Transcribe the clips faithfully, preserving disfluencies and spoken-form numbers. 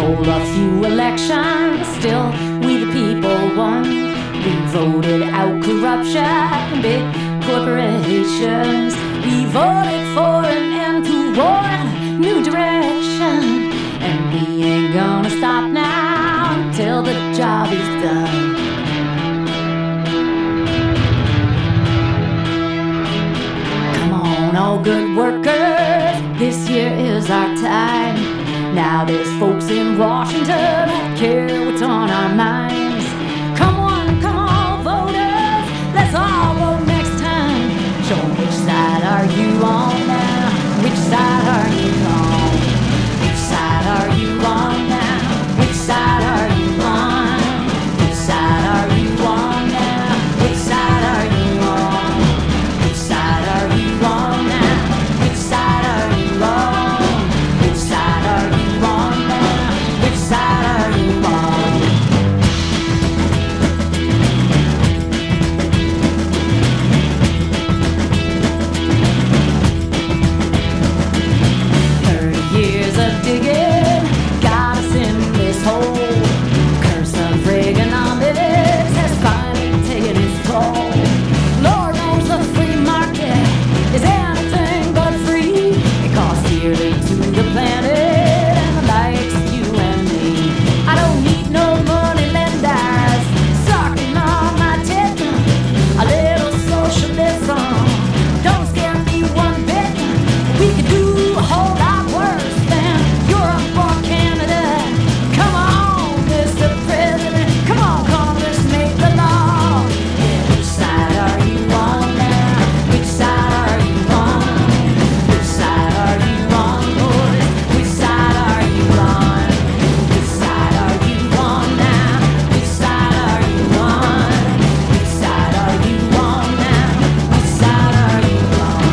stole a few elections, still we the people won. We voted out corruption, big corporations. We voted for an end to war and new direction. And we ain't gonna stop now until the job is done. Come on, all good workers, this year is our time. Now there's folks in Washington that care what's on our minds. Come on, come on, voters, let's all vote next time. Show 'em which side are you on now? Which side are you on? Which side are you on now? Which side are you on? Which side are you on now? Which side are you on? Which side are you on now? Which side are you on? Which side are you on now? Which side are you on? Thirty years of digging got us in this hole. Curse of Reaganomics has finally taken its toll. Lord knows the free market is anything but free. It costs dearly to the planet and the likes of you and me. I don't need no money lenders sucking on my tip. A little socialism don't scare me one bit. We could do a whole lot worse than Europe or Canada. Come on, Mister President, come on, Congress, make the law. Yeah, which side are you on now? Which side are you on? Which side are you on, boys? Which side are you on? Which side are you on now? Which side are you on? Which side are you on now? Which side are you on?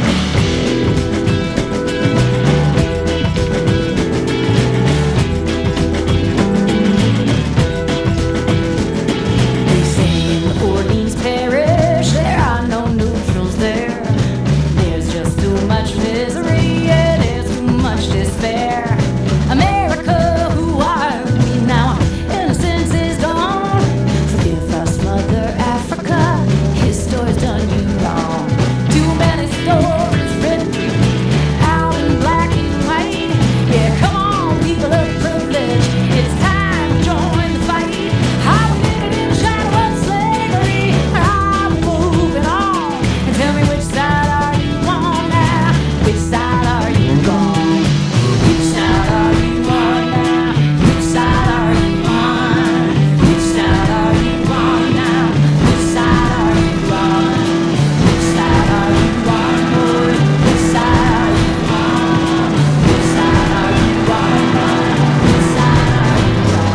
They say in Orleans Parish there are no neutrals there. There's just too much misery and there's too much despair. America, who are we now? Innocence is gone. Forgive us, Mother Africa, his story's done you wrong. Too many stories written out in black and white. Yeah, come on, people of privilege, it's time to join the fight. I'm living in the shadow of slavery, I'm moving on. And tell me, which side are you on now? Which side are you on? Which side are you on now? Which side are you on? Which side are you on now? Which side are you on? Which side are you on, boy? Which side are you on? Which side are you on now? Which side are you on?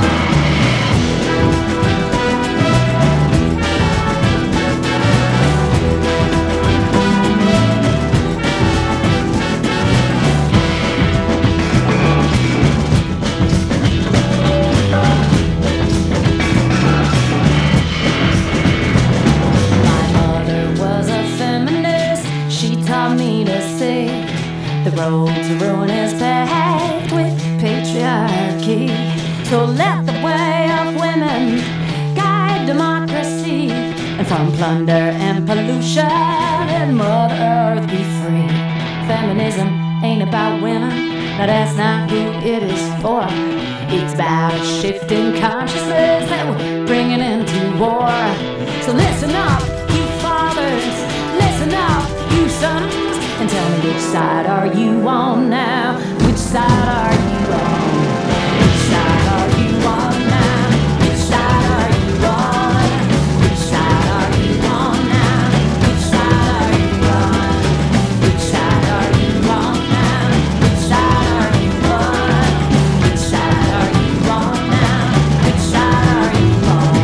My mother was a feminist. She taught me to say the road to ruin is paved with patriarchy. So let the way of women guide democracy, and from plunder and pollution let Mother Earth be free. Feminism ain't about women, now that's not who it is for. It's about a shift in consciousness that we're bringing into war. So listen up, you fathers, listen up, you sons, and tell me, which side are you on now? Which side are you on? Which side are you on now? Which side are you on? Which side are you on now? Which side are you on? Which side are you on now? Which side are you on? Which side are you on now? Which side are you on?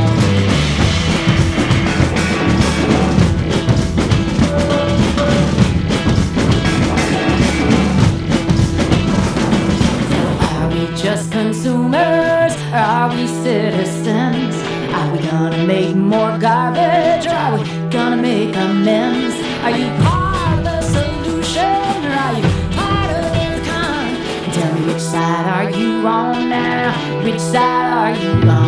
Are we just consumers, or are we citizens? Are we gonna make more garbage, or are we gonna make amends? Are you part of the solution, or are you part of the con? Tell me, which side are you on now? side are you on?